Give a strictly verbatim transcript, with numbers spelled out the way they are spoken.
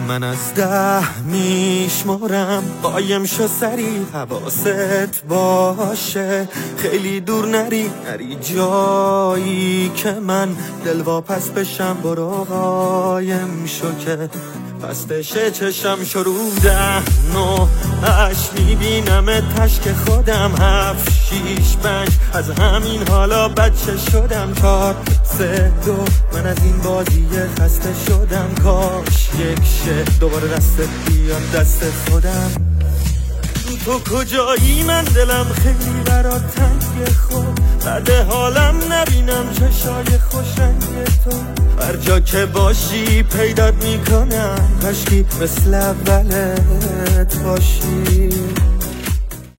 من از ده میشمارم، قایم شو سری حواست باشه، خیلی دور نری نری جایی که من دلواپس بشم. برو قایم شو که پس بشه چشم شروع ده نو اش میبینم تشک خودم. هفت شیش پنج از همین حالا بچه شدم. چار سه دو من از این بازی خسته شدم. کاش یک شه دوباره دستت بیاد دست خودم. تو کجایی من دلم خیلی برات تنگ، خود بعد حالم نبینم چشای خوشنگ تو. هر جا که باشی پیدات میکنم، کاشکی مثل اولت باشی.